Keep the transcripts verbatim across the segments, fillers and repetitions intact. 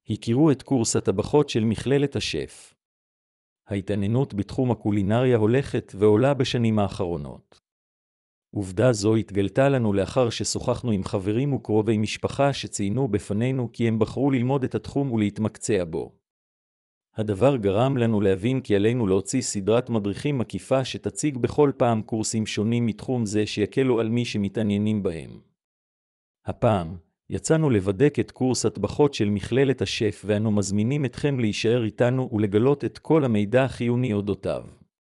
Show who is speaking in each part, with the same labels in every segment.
Speaker 1: הכירו את קורס הטבחות של מכללת השף. ההתעניינות בתחום הקולינריה הולכת ועולה בשנים האחרונות. עובדה זו התגלתה לנו לאחר ששוחחנו עם חברים וקרובי משפחה שציינו בפנינו כי הם בחרו ללמוד את התחום ולהתמקצע בו. הדבר גרם לנו להבין כי עלינו להוציא סדרת מדריכים מקיפה שתציג בכל פעם קורסים שונים מתחום זה שיקלו על מי שמתעניינים בהם. הפעם יצאנו לבדק את קורס הטבחות של מכללת השף ואנו מזמינים אתכם להישאר איתנו ולגלות את כל המידע החיוני אודותיו.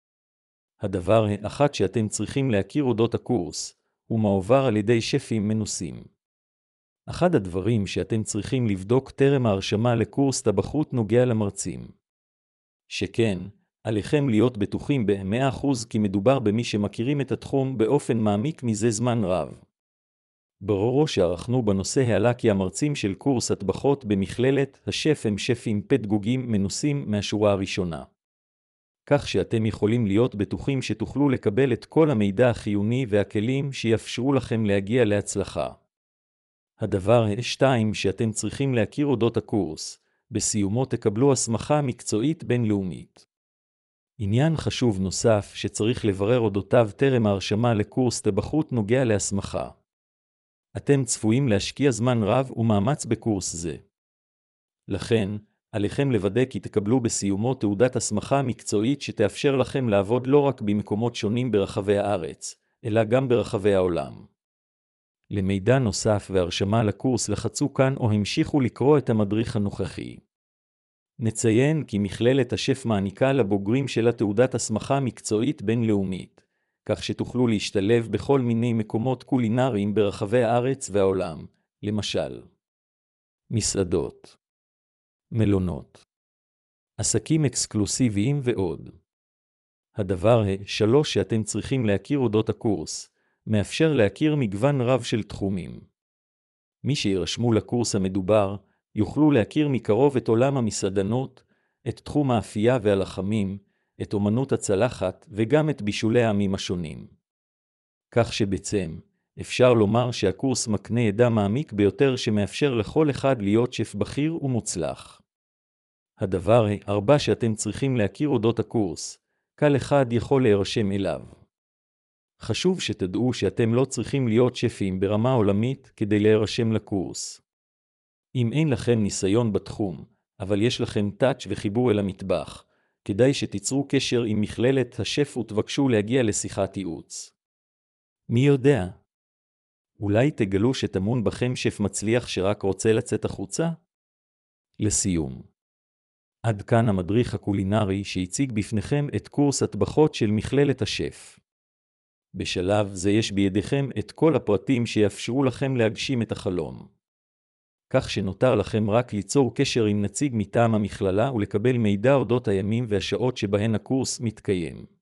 Speaker 1: הדבר האחד שאתם צריכים להכיר אודות הקורס הוא מעובר על ידי שפים מנוסים. אחד הדברים שאתם צריכים לבדוק טרם ההרשמה לקורס טבחות נוגע למרצים. שכן, עליכם להיות בטוחים ב-מאה אחוז כי מדובר במי שמכירים את התחום באופן מעמיק מזה זמן רב. ברור שערכנו בנושא העלה כי המרצים של קורס הטבחות במכללת השף הם שפים פדגוגים מנוסים מהשורה הראשונה. כך שאתם יכולים להיות בטוחים שתוכלו לקבל את כל המידע החיוני והכלים שיאפשרו לכם להגיע להצלחה. הדבר השתיים שאתם צריכים להכיר אודות הקורס, בסיומו תקבלו הסמכה מקצועית בינלאומית. עניין חשוב נוסף שצריך לברר אודותיו טרם ההרשמה לקורס טבחות נוגע להסמכה. אתם צפויים להשקיע זמן רב ומאמץ בקורס זה. לכן, עליכם לוודא כי תקבלו בסיומו תעודת הסמכה מקצועית שתאפשר לכם לעבוד לא רק במקומות שונים ברחבי הארץ, אלא גם ברחבי העולם. למידע נוסף והרשמה לקורס לחצו כאן או המשיכו לקרוא את המדריך הנוכחי. נציין כי מכללת השף מעניקה לבוגרים שלה תעודת הסמכה מקצועית בינלאומית, כך שתוכלו להשתלב בכל מיני מקומות קולינריים ברחבי הארץ והעולם, למשל מסעדות, מלונות, עסקים אקסקלוסיביים ועוד. הדבר השלוש שאתם צריכים להכיר אודות הקורס, מאפשר להכיר מגוון רב של תחומים. מי שירשמו לקורס המדובר, יוכלו להכיר מקרוב את עולם המסעדנות, את תחום האפייה והלחמים, את אומנות הצלחת וגם את בישולי העמים השונים. כך שבעצם, אפשר לומר שהקורס מקנה ידע מעמיק ביותר שמאפשר לכל אחד להיות שף בכיר ומוצלח. הדבר הארבע שאתם צריכים להכיר אודות הקורס, כל אחד יכול להירשם אליו. חשוב שתדעו שאתם לא צריכים להיות שפים ברמה עולמית כדי להירשם לקורס. אם אין לכם ניסיון בתחום, אבל יש לכם טאץ' וחיבור אל המטבח, כדאי שתיצרו קשר עם מכללת השף ותבקשו להגיע לשיחת ייעוץ. מי יודע? אולי תגלו שטמון בכם שף מצליח שרק רוצה לצאת החוצה? לסיום. עד כאן המדריך הקולינרי שהציג בפניכם את קורס הטבחות של מכללת השף. בשלב זה יש בידיכם את כל הפרטים שיאפשרו לכם להגשים את החלום. כך שנותר לכם רק ליצור קשר עם נציג מטעם המכללה ולקבל מידע אודות הימים והשעות שבהן הקורס מתקיים.